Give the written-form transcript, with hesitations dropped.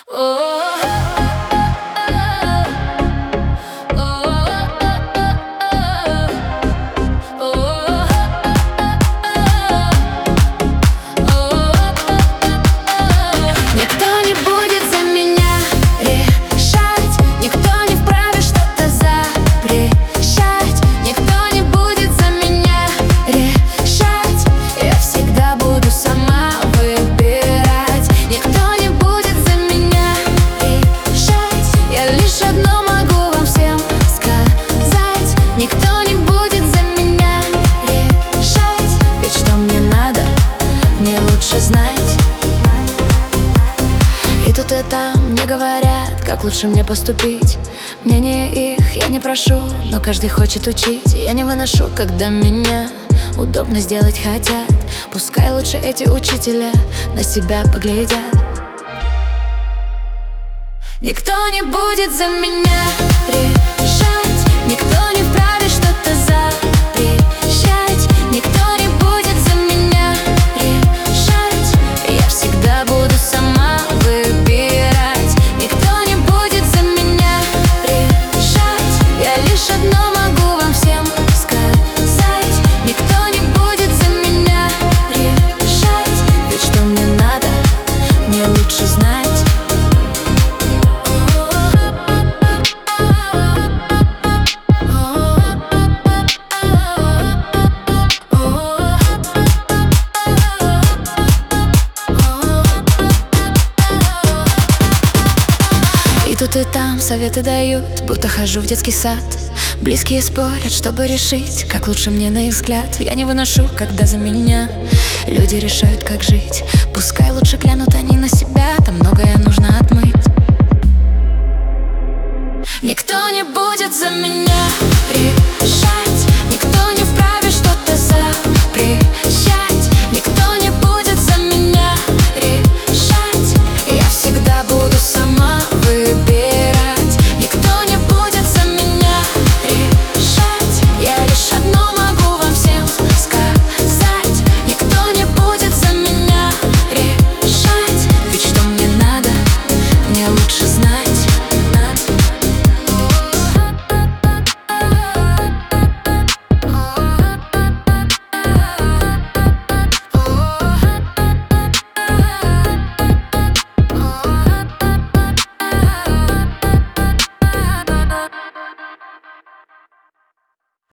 Знать. И тут и там мне говорят, как лучше мне поступить. Мнение их я не прошу, но каждый хочет учить. Я не выношу, когда меня удобно сделать хотят. Пускай лучше эти учителя на себя поглядят. Никто не будет за меня решать, никто не вправе что-то запрещать. Никто не будет за меня решать, я всегда буду сама выбирать. Никто не будет за меня решать, я лишь одно могу вам всем сказать. Никто не будет за меня решать, ведь что мне надо, мне лучше знать. И тут и там советы дают, будто хожу в детский сад. Близкие спорят, чтобы решить, как лучше мне на их взгляд. Я не выношу, когда за меня люди решают, как жить. Пускай лучше глянут они на себя, там многое нужно